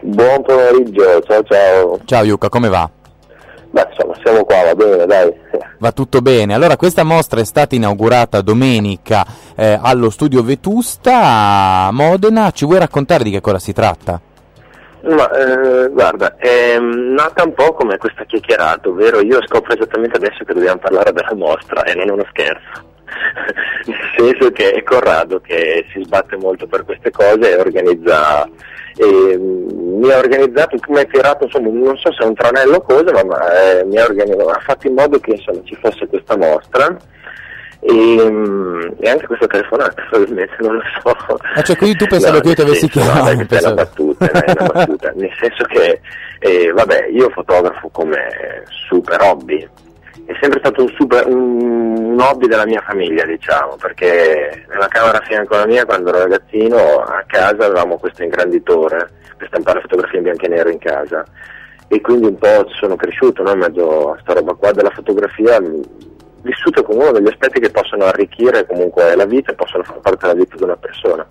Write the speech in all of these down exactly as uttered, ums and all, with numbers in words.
Buon pomeriggio, ciao ciao. Ciao Yuka, come va? Beh, insomma, siamo qua, va bene, dai. Va tutto bene. Allora, questa mostra è stata inaugurata domenica eh, allo Studio Vetusta a Modena. Ci vuoi raccontare di che cosa si tratta? Ma eh, guarda, è nata un po' come questa chiacchierata, ovvero io scopro esattamente adesso che dobbiamo parlare della mostra e non è uno scherzo. Nel senso che è Corrado che si sbatte molto per queste cose e organizza, e, mi ha organizzato, mi ha tirato, insomma, non so se è un tranello o cosa, ma, ma eh, mi ha, organizzato, ha fatto in modo che insomma ci fosse questa mostra. E, e anche questa telefonata probabilmente, non lo so. Ah, cioè, quindi tu pensavi no, che io ti avessi senso, chiamato? No, è una battuta, è una battuta, nel senso che eh, vabbè, io fotografo come super hobby, è sempre stato un, super, un, un hobby della mia famiglia, diciamo, perché nella camera a fianco alla mia, quando ero ragazzino, a casa avevamo questo ingranditore per stampare fotografie in bianco e nero in casa, e quindi un po' sono cresciuto, no, in mezzo a sta roba qua della fotografia, vissuto come uno degli aspetti che possono arricchire comunque la vita e possono far parte della vita di una persona.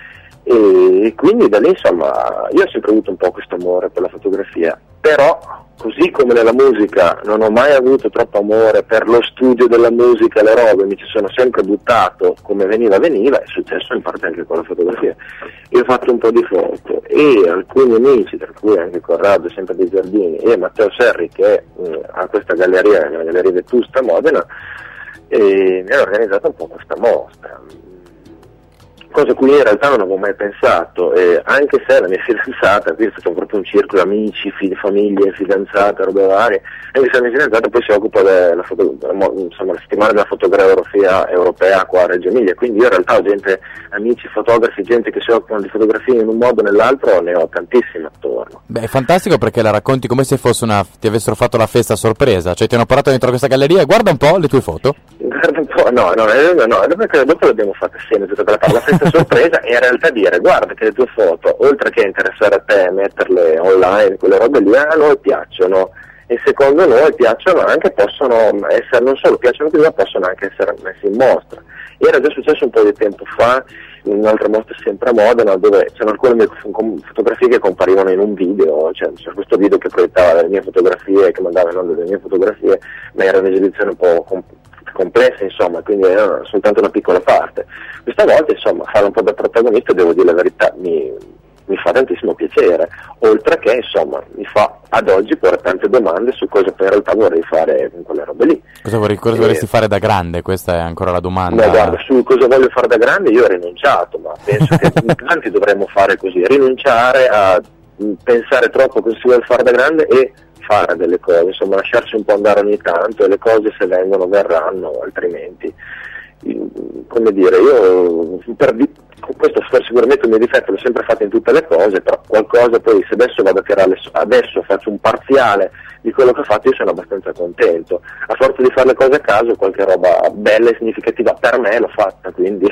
E quindi da lì, insomma, io ho sempre avuto un po' questo amore per la fotografia, però così come nella musica non ho mai avuto troppo amore per lo studio della musica, le robe, mi ci sono sempre buttato come veniva veniva, è successo in parte anche con la fotografia. Io ho fatto un po' di foto e alcuni amici, tra cui anche Corrado, sempre dei Giardini, e Matteo Serri, che mh, ha questa galleria, la Galleria Vetusta a Modena, e mi hanno organizzato un po' questa mostra. Cosa a cui in realtà non avevo mai pensato, eh, anche se la mia fidanzata, qui è stato proprio un circolo di amici, figli, famiglie, fidanzate, robe varie, anche se la mia fidanzata poi si occupa della, foto, insomma, la settimana della fotografia europea qua a Reggio Emilia, quindi io in realtà ho gente, amici, fotografi, gente che si occupano di fotografia in un modo o nell'altro, ne ho tantissimi attorno. Beh, è fantastico perché la racconti come se fosse una, ti avessero fatto la festa a sorpresa, cioè ti hanno portato dentro questa galleria e guarda un po' le tue foto. Guarda un po', no, no, no, no, perché dopo l'abbiamo fatta assieme tutta quella parte, la festa sorpresa e in realtà dire guarda che le tue foto, oltre che interessare a te, metterle online, quelle robe lì, a noi piacciono e secondo noi piacciono anche, possono essere, non solo piacciono più, ma possono anche essere messe in mostra. Era già successo un po' di tempo fa in un'altra mostra sempre a Modena, dove c'erano alcune mie fotografie che comparivano in un video, cioè c'era questo video che proiettava le mie fotografie, che mandava in onda le mie fotografie, ma era un'esibizione un po' comp- complessa, insomma, quindi era soltanto una piccola parte. Questa volta, insomma, fare un po' da protagonista, devo dire la verità, mi, mi fa tantissimo piacere, oltre che, insomma, mi fa ad oggi porre tante domande su cosa poi in realtà vorrei fare con quelle robe lì. Cosa, vorrei, cosa e... vorresti fare da grande? Questa è ancora la domanda. No, guarda, su cosa voglio fare da grande io ho rinunciato, ma penso che tanti dovremmo fare così, rinunciare a pensare troppo cosa si vuole fare da grande e fare delle cose, insomma lasciarci un po' andare ogni tanto, e le cose se vengono verranno, altrimenti, come dire, io per di, questo sicuramente un mio difetto, l'ho sempre fatto in tutte le cose, però qualcosa poi, se adesso vado a tirare, adesso faccio un parziale di quello che ho fatto, io sono abbastanza contento, a forza di fare le cose a caso qualche roba bella e significativa per me l'ho fatta, quindi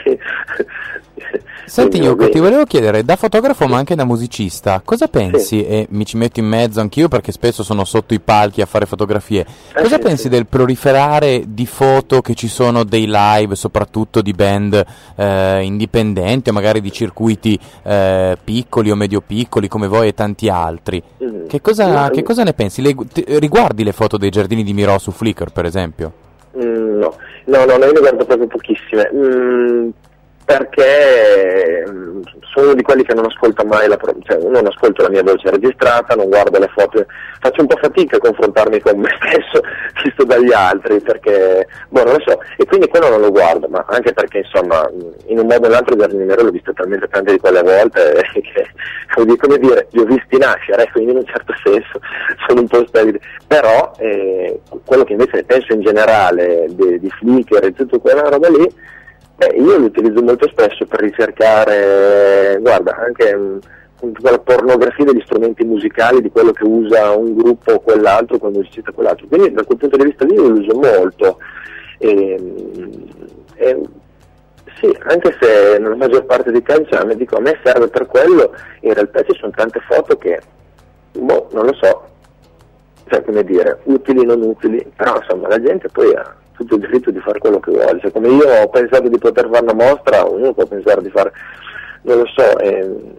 senti Yuka, ti volevo chiedere, da fotografo ma anche da musicista, cosa pensi, sì. E mi ci metto in mezzo anch'io perché spesso sono sotto i palchi a fare fotografie, eh, cosa sì, pensi sì. del proliferare di foto che ci sono dei live, soprattutto di band eh, indipendenti o magari di circuiti eh, piccoli o medio piccoli come voi e tanti altri, mm. che, cosa, che cosa ne pensi? Le, ti, riguardi le foto dei Giardini di Mirò su Flickr per esempio? Mm, no, no, no, io ne guardo proprio pochissime, mm, perché sono uno di quelli che non ascolta mai la, cioè non ascolto la mia voce registrata, non guardo le foto, faccio un po' fatica a confrontarmi con me stesso visto dagli altri, perché boh, non lo so, e quindi quello non lo guardo, ma anche perché insomma in un modo o nell'altro Giardini Nero l'ho visto talmente tante di quelle volte che come dire, li ho visti nascere, quindi in un certo senso sono un po' stabile, però eh, quello che invece penso in generale di, di Flickr e tutta quella roba lì, beh, io lo utilizzo molto spesso per ricercare, guarda, anche mh, la pornografia degli strumenti musicali, di quello che usa un gruppo o quell'altro, quel musicista o quell'altro, quindi da quel punto di vista lì lo uso molto. E, e, sì, anche se nella maggior parte dei casi cioè, mi dico, a me serve per quello, in realtà ci sono tante foto che, boh, non lo so, cioè come dire, utili non utili, però insomma la gente poi ha tutto il diritto di fare quello che vuole, cioè, come io ho pensato di poter fare una mostra, ognuno può pensare di fare, non lo so, eh,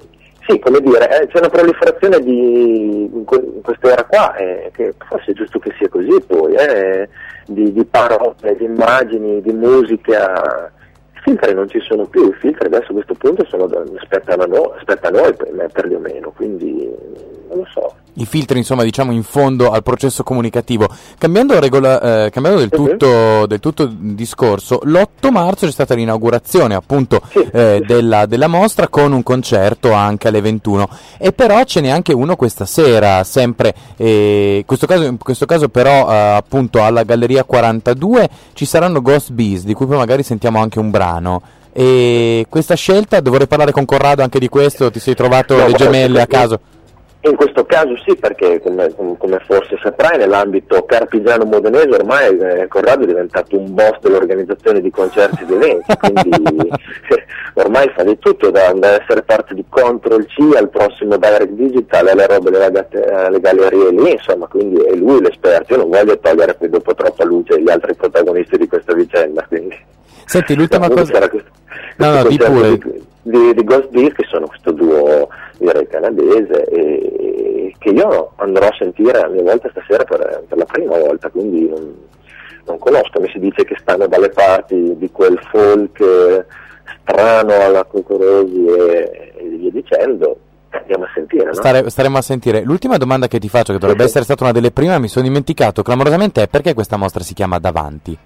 sì, come dire, eh, c'è una proliferazione di, in, que- in quest'era qua, eh, che forse è giusto che sia così poi, eh, di, di parole, di immagini, di musica. I filtri non ci sono più, i filtri adesso a questo punto sono da, aspettano a noi, aspetta a noi per, per o meno, quindi non lo so. I filtri, insomma, diciamo in fondo al processo comunicativo. Cambiando, regola, eh, cambiando del, uh-huh. tutto, del tutto il discorso, l'otto marzo c'è stata l'inaugurazione appunto sì, eh, sì. Della, della mostra, con un concerto anche alle ventuno, e però ce n'è anche uno questa sera, sempre eh, in questo caso, in questo caso però eh, appunto alla Galleria quarantadue ci saranno Ghost Bees, di cui poi magari sentiamo anche un brano. E questa scelta, dovrei parlare con Corrado anche di questo, ti sei trovato no, le gemelle a caso? In questo caso sì, perché come, come forse saprai, nell'ambito carpigiano-modenese ormai eh, Corrado è diventato un boss dell'organizzazione di concerti ed eventi, quindi ormai fa di tutto, da, da essere parte di Control C al prossimo Direct Digital, alle robe delle, alle gallerie lì, insomma, quindi è lui l'esperto. Io non voglio togliere poi dopo troppa luce gli altri protagonisti di questa vicenda, quindi... Senti, l'ultima cosa... C'era questo, no, no, di pure. Di, di, di Ghost Bees, che sono questo duo, direi, canadese, e che io andrò a sentire a mia volta stasera per, per la prima volta, quindi non, non conosco. Mi si dice che stanno dalle parti di quel folk eh, strano alla Cocorosi e, e via dicendo. Andiamo a sentire, no? Stare, staremo a sentire. L'ultima domanda che ti faccio, che dovrebbe sì, essere stata una delle prime, mi sono dimenticato clamorosamente, è: perché questa mostra si chiama Davanti?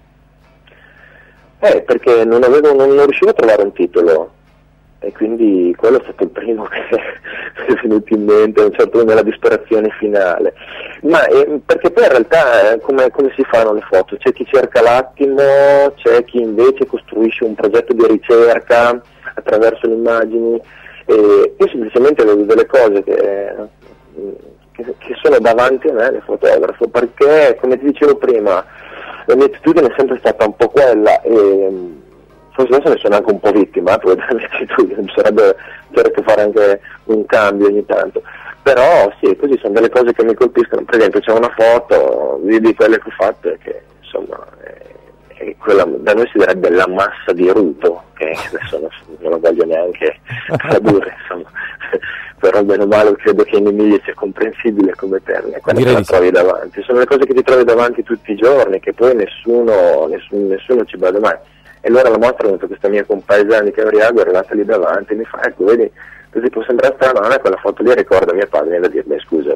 Eh, perché non, avevo, non, non riuscivo a trovare un titolo, e quindi quello è stato il primo che mi è venuto in mente, a un certo punto, nella disperazione finale. Ma eh, perché poi in realtà eh, come, come si fanno le foto? C'è chi cerca l'attimo, c'è chi invece costruisce un progetto di ricerca attraverso le immagini, e io semplicemente vedo delle cose che, che, che sono davanti a me, le fotografo, perché come ti dicevo prima, la mia attitudine è sempre stata un po' quella, e forse adesso ne sono anche un po' vittima, poi della mia attitudine, bisognerebbe certo fare anche un cambio ogni tanto, però sì, così sono delle cose che mi colpiscono. Per esempio c'è una foto di, di quelle che ho fatto, che insomma è, è quella, da noi si direbbe la massa di Ruto, che adesso non, non la voglio neanche tradurre, insomma, però bene o male credo che in Emilia sia comprensibile come termine, quando te la trovi davanti. Sono le cose che ti trovi davanti tutti i giorni, che poi nessuno, nessuno, nessuno ci bada mai. E allora la mostra, ha questa mia compaesana di Cavriago è arrivata lì davanti e mi fa: ecco, vedi, così può sembrare strano, non è quella foto lì, ricorda mio padre, viene da dire: beh scusa,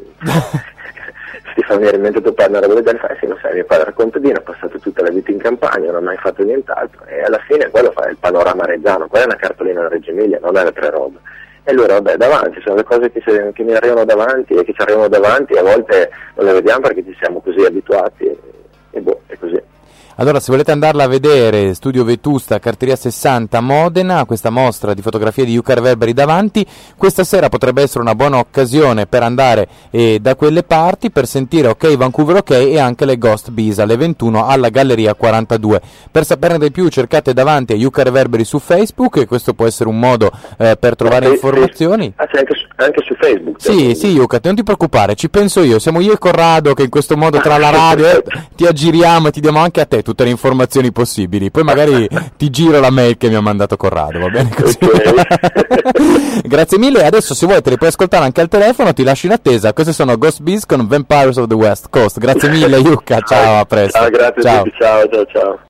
ti fa venire in mente tuo padre, una roba del genere. Fa: sì, lo sai, mio padre è contadino, ha passato tutta la vita in campagna, non ha mai fatto nient'altro, e alla fine quello fa il panorama reggiano, quella è una cartolina da Reggio Emilia, non è le tre robe. E allora vabbè, davanti, sono le cose che, se, che mi arrivano davanti e che ci arrivano davanti, e a volte non le vediamo perché ci siamo così abituati, e, e boh, è così. Allora, se volete andarla a vedere, Studio Vetusta, Carteria sessanta, Modena, questa mostra di fotografie di Yuka Reverberi davanti, questa sera potrebbe essere una buona occasione per andare eh, da quelle parti, per sentire Ok Vancouver Ok e anche le Ghost Bees alle ventuno alla Galleria quarantadue. Per saperne di più cercate davanti a Yuka Reverberi su Facebook, e questo può essere un modo eh, per trovare eh, informazioni. Ah, c'è anche su, anche su Facebook? Sì, sì, Yuka, non ti preoccupare, ci penso io, siamo io e Corrado che in questo modo tra la radio eh, ti aggiriamo e ti diamo anche a te tutte le informazioni possibili, poi magari ti giro la mail che mi ha mandato Corrado, va bene così? Okay. Grazie mille, adesso se vuoi te le puoi ascoltare anche al telefono, ti lascio in attesa. Queste sono Ghost Bees con Vampires of the West Coast. Grazie mille Yuka, ciao, a presto. Ciao, grazie ciao. a tutti, ciao, ciao, ciao.